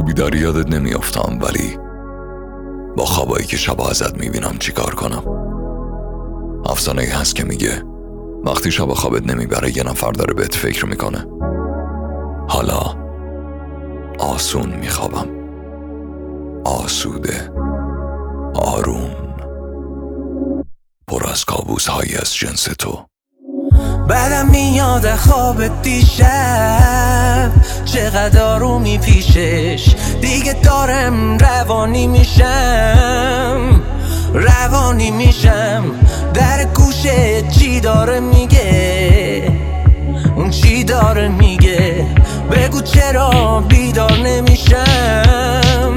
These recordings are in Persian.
بیداری یادت نمیافتم، ولی با خوابایی که شبا ازت میبینم چی کار کنم؟ افسانه‌ای هست که میگه وقتی شبا خوابت نمیبره یه نفر داره بهت فکر میکنه. حالا آسون میخوابم، آسوده، آروم، پر از کابوس هایی از جنس تو. بعدم میاد خواب دیشب، چقدر آرومی پیشش، دیگه دارم روانی میشم. در گوشه چی داره میگه، اون چی داره میگه، بگو چرا بیدار نمیشم.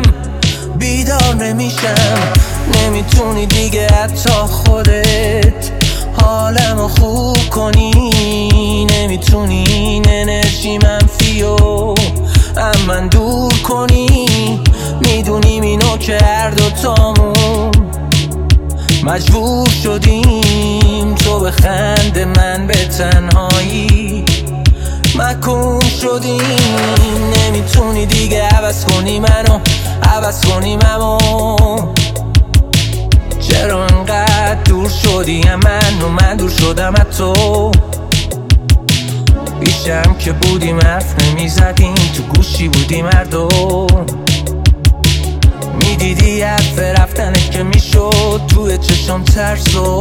نمیتونی دیگه حتی خودت حالمو خوب کنی، نمیتونی این انرژی منفیو من دور کنی. میدونیم اینو که هر دوتامون مجبور شدیم، تو به خنده من به تنهایی محکوم شدیم. نمیتونی دیگه عوض کنی منو، عوض کنیم امو، چرا انقدر دور شدی من و من دور شدم از تو. بیشترم که بودیم حرف نمیزدیم، تو گوشی بودیم هر دو، میدیدی حرف رفتنه که میشد توی چشم ترسو.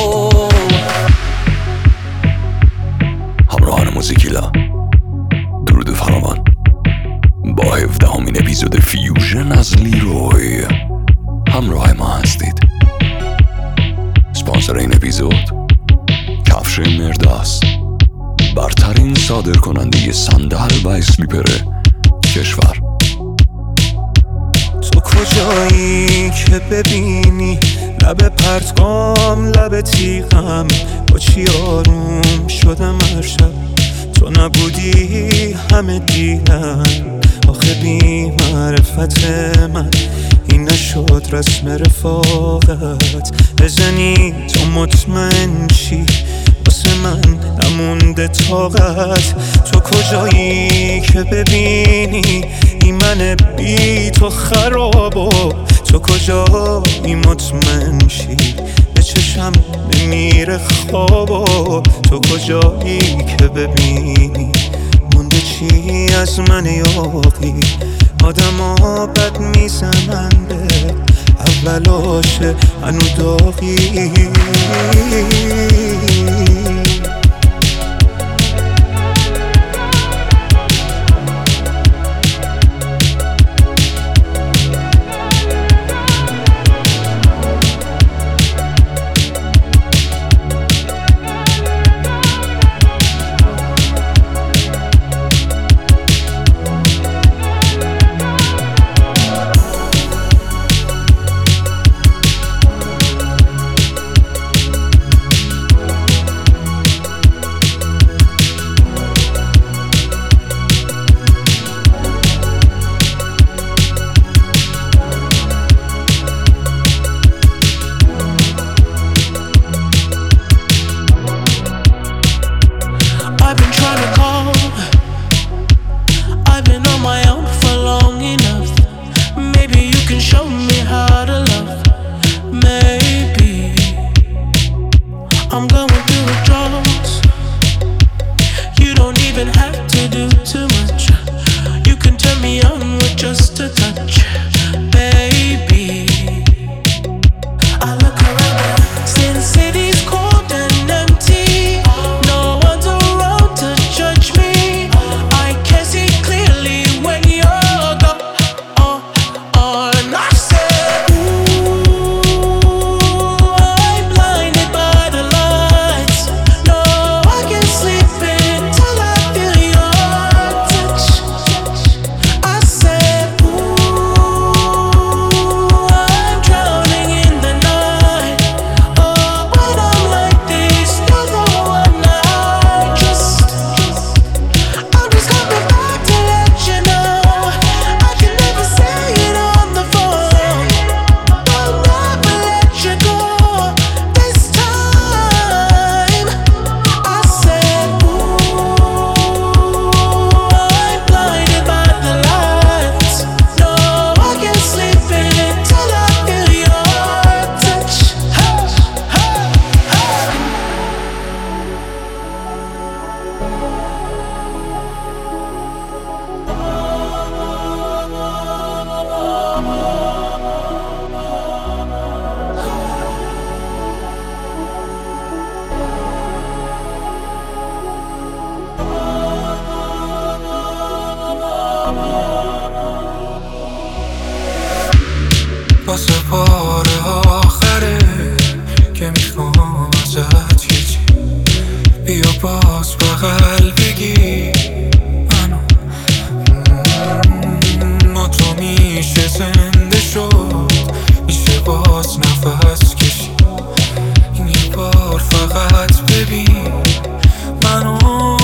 همراهان موزیکیلا، درود فراوان با 17مین اپیزود فیوژن از لیروی همراه ما هستید. اسپانسر این اپیزود کفش مرداست، برترین صادر کننده صندل و اسلیپر کشور. تو کجایی که ببینی لب پرتگام، لب تیغم، با چی آروم شدم هر شب. تو نبودی همه دیدن، آخه بی معرفت من این نشد رسم رفاقت. بزنی تو مطمئن چی واسه من نمونده طاقت. تو کجایی که ببینی این من بی تو خرابو، تو کجایی مطمئن شی به چشم نمیره خوابو. تو کجایی که ببینی مونده چی از من یاقی. آدم ها بد میزنن به اولاشه هنو داغی. واسه بار آخره که میخوام ازت یه چی بیا باز بغل بگی منو ما تو میشه زنده شد میشه باز نفس کشی این یه بار فقط ببین منو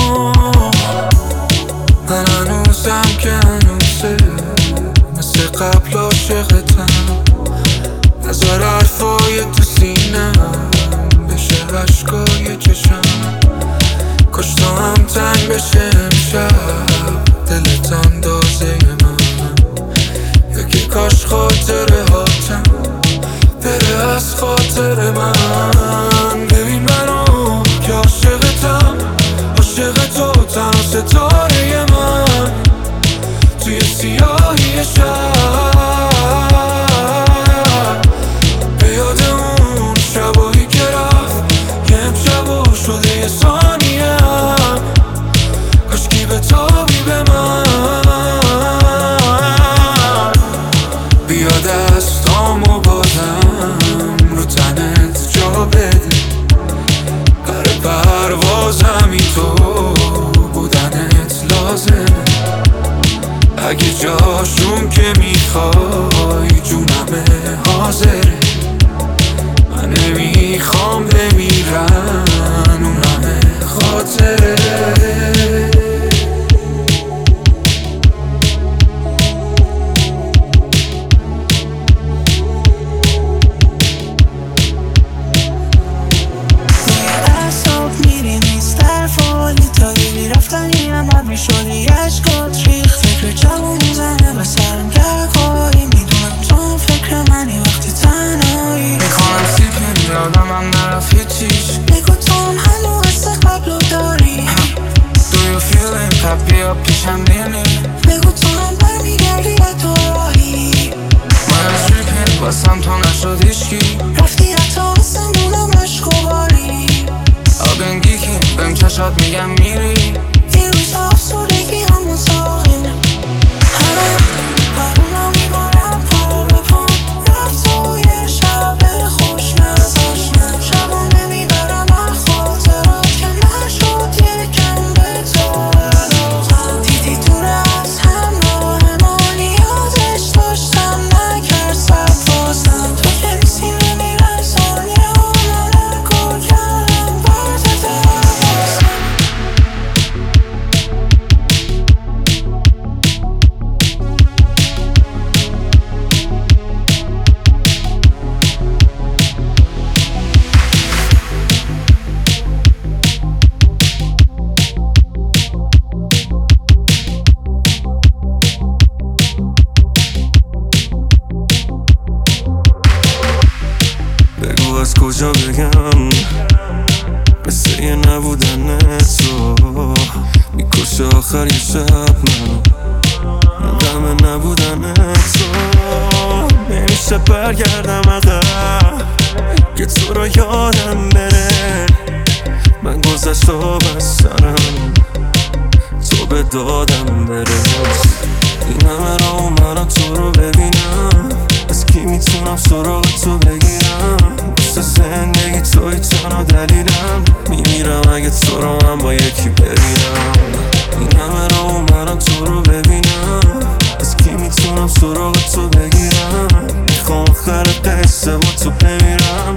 من هنوزم که هنوزه مثل قبل عاشقتم نظر حرفای تو سینم بشه عشقای چشم کاش تو هم تنگ بشه امشب دلت اندازه من یا که کاش خاطره هاتم بره از خاطر من ببین منو که عاشقتم عاشق تو تنها ستاره من توی سیاهی شب به یاد اون شبایی که رفت که امشب شده یه ثانیه هم کاشکی بتابی به من بیا دستامو بازم رو تنت جا بده پر پروازمی تو بودنت لازمه اگه جاشون که میخوای جونمه حاضره من نمیخوام بمیرن اونمه خاطره رفتنی هم بد میشدی عشقات ریخ فکر جوون میزنه به سرم گرکاری میدونم تو هم فکر منی وقتی تنهایی میخوام سیپین یادم هم نرفت هیچیش بگو تو هم هنو حس قبلو داری Do you feel it؟ پس بیا پیشم بینی بگو تو هم برمیگردی یه تو راهی من سیپین باسم تو نشد هیچکی رفتی حتی واسمونم عشق و باری آبنگی که بهم چشات میگم میری این روزا افسردگی همون ساخنه بارونم میبارم پا به پام رفت توی شب خوش نزاشنم شبانه میبرم خاطرات که نشد یکم به تو علاقم دیدی دور از همراه ما یادش داشتم نکرد سبازم تو که میسی نمیرسانی آمده کل کردم برد دوازم بگو از کجا بگم مثل یه نبودن تو میکشه آخر یه شب منو غم نبودن تو نمیشه برگردم عقب که تو رو یادم بره من گذشت و بس سرم تو به دادم برس این همه را اومدم تو رو ببینم از کی میتونم سراغ تو بگیرم مثل زندگی توی تنها دلیلم میمیرم اگه تو رو هم با یکی ببینم این همه را اومدم تو رو ببینم از کی میتونم سراغ تو بگیرم میخوام آخر قصه با تو بمیرم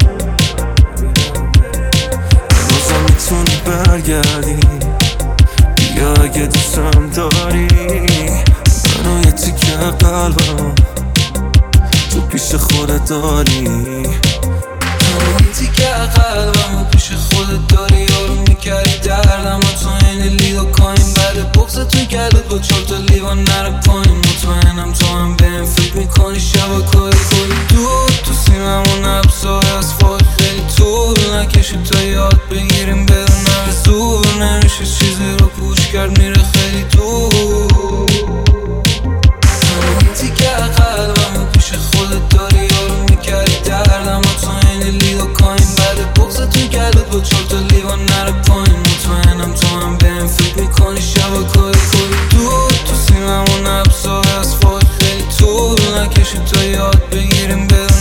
روزم میتونی برگردی بیا اگه دوستم داری منو یه تیکه قلبم تو پیش خودت داری منو یه تیکه قلبم پیش خودت داری آروم میکردی دردم و تو این لید و کاین بعد بغزتون کردت با 4 تا لیوان نره پایین مطمئنم تو هم بهم فکر میکنی شبکای کلی دود تو سیممون نبسای از فاک خیلی طول نکشیم تا یاد بگیریم بدونم زور نمیشه چیزی رو پوش کرد میره خیلی دور تیکه قلبم پیش خودت داری آروم میکردی دردم و تو این لید و کاین بعد بغزتون کردت با 4 تا لیوان نره پایین مطمئنم تو هم بهم فکر میکنی شبکای کلی دود تو سیممون نبسای از فاک خیلی طول نکشیم تا یاد بگیریم بدونم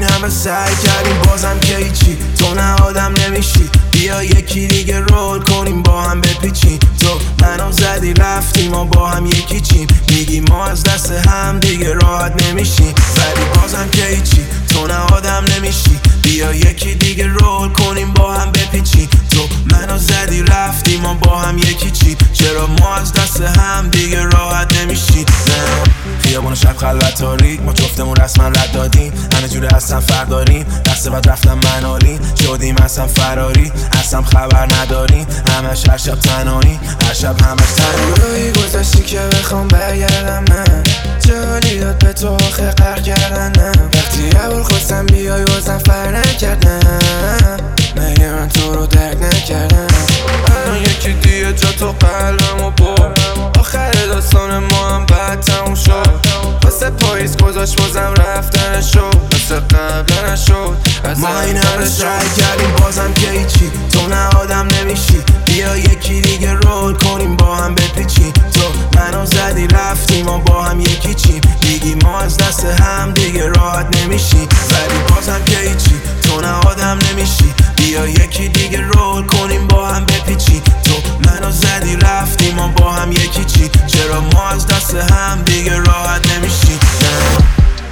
این همه سعی کردیم بازم که هیچی، تو نه آدم نمیشی. بیا یکی دیگه رول کنیم با هم بپیچیم. تو منو زدی رفتی ما با هم یکی چیم. میگی ما از دست هم دیگه راحت نمیشیم، ولی بازم که هیچی، تو نه آدم نمیشی. بیا یکی دیگه رول کنیم با هم بپیچیم. تو منو زدی رفتی ما با هم یکی چیم. چرا ما از دست هم دیگه راحت نمیشی؟ نه خیابون شب خلوت تاریک، ما جفتمون رسما رد دادیم. همه جوره هستم فرداریم، دست بعد رفتم منالی شدیم اصلا فراری. اصلا خبر نداریم همش هر شب تنهایی، هر شب همش تنهایی. گذشتی که بخوام برگردم من، چه حالی داد به تو آخه قهر کردنم. وقتی اول خواستم بیای وزن فر نکردم، مگه من تو رو درک نکردم. الان یکی دیگه جا تو قلبم و برد، آخر داستان ما هم بعد تموم شد. واسه پاییز گذاشت بازم رفتن شد، مثل قبل نشد. ما این همه سعی کردیم بازم که هیچی، تو نه آدم نمیشی. بیا یکی دیگه رول کنیم با هم بپیچیم. تو منو زدی رفتی ما با هم یکی چیم. میگی ما از دست هم دیگه راحت نمیشی، ولی بازم که هیچی، تو نه آدم نمیشی. بیا یکی دیگه رول کنیم با هم بپیچیم. تو منو زدی رفتی ما با هم یکی چیم. چرا ما از دست هم دیگه راحت نمیشی؟ نه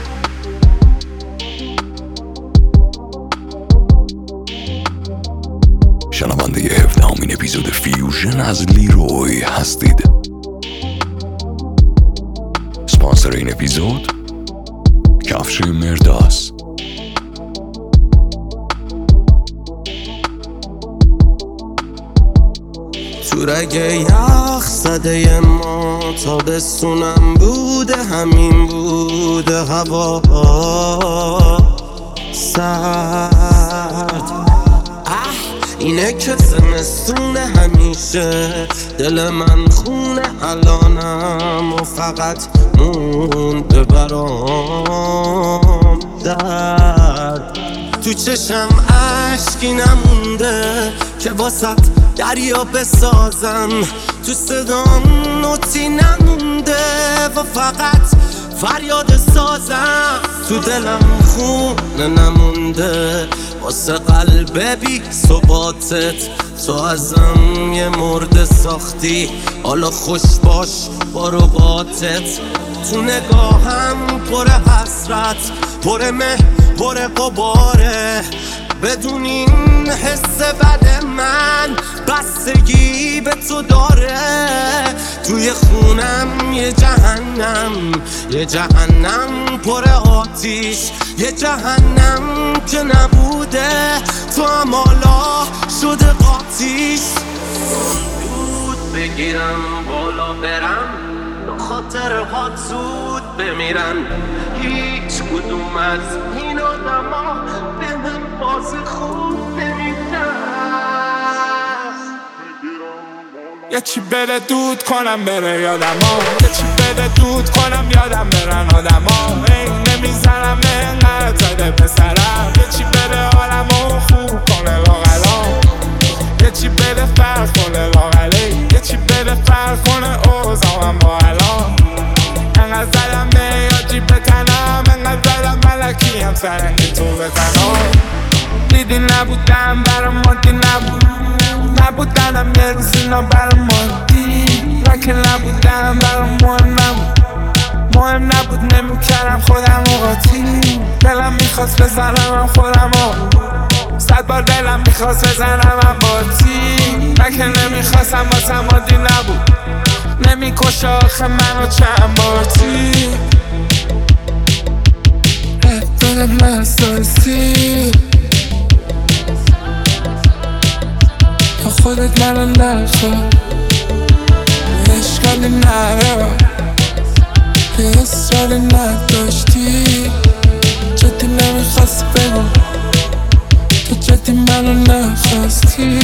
شنونده 17مین اپیزود فیوژن از لیروی هستید. سپانسر این اپیزود کفش مرداس. تو رگ یخ زده ما تابستونم بوده، همین بوده هوا سرد. اینه که زمستونه همیشه، دل من خونه الانم و فقط مونده برام درد. تو چشم عشقی نمونده که واسط دریا بسازم، تو صدام نوتی نمونده و فقط فریاد سازم. تو دلم خونه نمونده واسه قلب بی ثباتت. تو ازم یه مرده ساختی، حالا خوش باش با رباطت. تو نگاهم پر حسرت، پر مه، پر قباره. بدون این حس بد من بستگی به تو داره. توی خونم یه جهنم، یه جهنم پر آتیش، یه جهنم که نبوده تو هم حالا شده قاتیش. دود بگیرم بالا برم، خاطرهات زود بمیرن. هیچ کدوم از این آدما به من باز خوب نمیدن. یه چی بده دود کنم بره یادما، یه چی بده دود کنم یادم برن آدما. این نمیزنم اینقدر زده پسرم، یه چی بده حالمو خوب کنه لاغلا. یه چی بده فرق کنه لاغلی، یه چی بده فرق کنه اوضاعم با الان. انقدر زدم به یاجی بتنم، انقدر زدم ملکی هم سرنگی تو بزنم. دیدی نبودم برام مادی نبود، نبودنم یه روز اینا برام مادی. لکه نبودم برام مهم نبود، مهم نبود نمیکردم خودم و قاطی. دلم میخواست بزنم خودم و 100 بار دلم میخواست بزنم باتی. لکه نمیخواستم واسم عادی نبود، نمیکشه آخه منو چند باتی. رفتن من سایسی تا خودت منو نخواه، اشکالی نره یه اصرالی نداشتی. جدی نمیخواستی بگو، تو جدی منو نخواستی.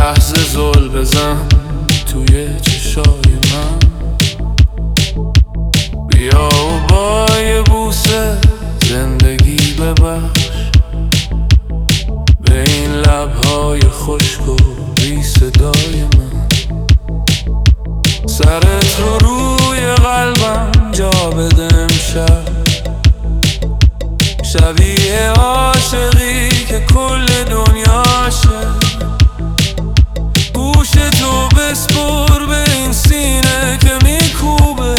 لحظه زل بزن توی چشای من، بیا و با یه بوسه زندگی ببخش به این لبهای خشک و بی صدای من. سرت رو روی قلبم جا بده امشب، شبیه عاشقی که کل دنیاشه. گوش تو بسپر به این سینه که میکوبه،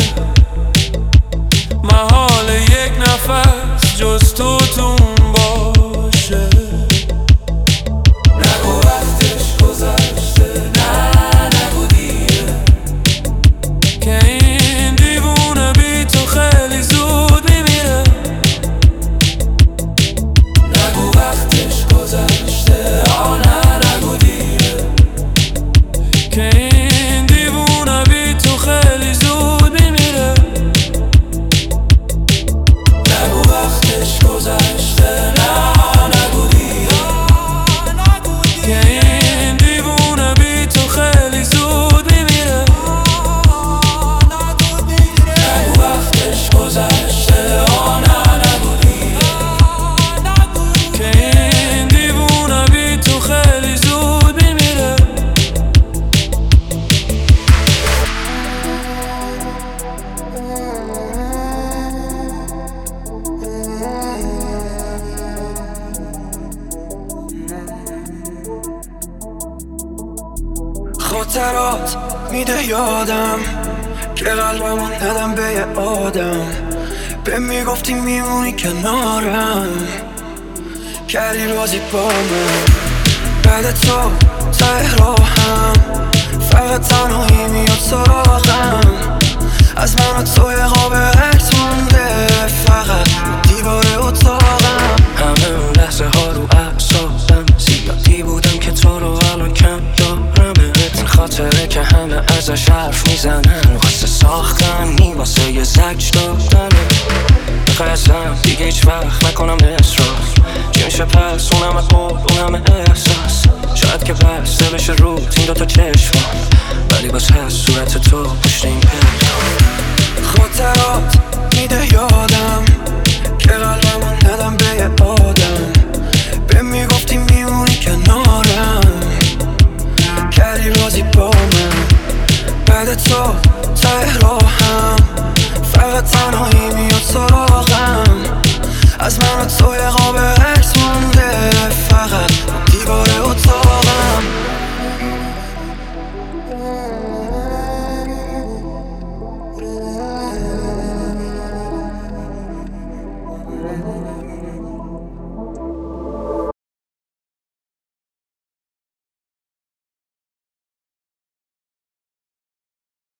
محال یک نفس جز تو تون باشه. نگو وقتش گذشته، نه نگو دیره، که این دیوونه بی تو خیلی زود میمیره. نگو وقتش گذشته، نه نگو دیره، که این دیوونه بی تو خیلی زود میمیره. نگو وقتش گذشته، نه نگو دیره، که این دیوونه بی تو خیلی زود میمیره. نگو وقتش گذشته، نه نگو دیره، که این دیوونه بی تو خیلی زود میمیره. خاطرات میده یادم که قلبمو ندم به یه آدم. به میگفتی میمونی کنارم، کردی رازی با من. بعد تو ته راهم فقط تنهایی میاد سراغم. از من و تو یه قاب عکس مونده فقط دیوار اتاقم. همه اون لحظه ها رو اعصابم، زیادی بودم که تو رو الان کم دارمه. این خاطره که همه ازش حرف میزنن، واسه ساختنی واسه یه زج دادنه. بخوای ازم دیگه هیچ وقت نکنم اصرار، چی میشه پس اونم قول اونم احساس. شاید که بسته بشه روت این دوتا چشمم، ولی باز هست صورت تو پشت این پنجم. خاطرات میده یادم که قلبمو ندم به یه آدم. به میگفتی میمونی کنارم، کردی رازی با من. بعد تو ته راهم فقط تنهایی میاد سراغم. از من و تو یه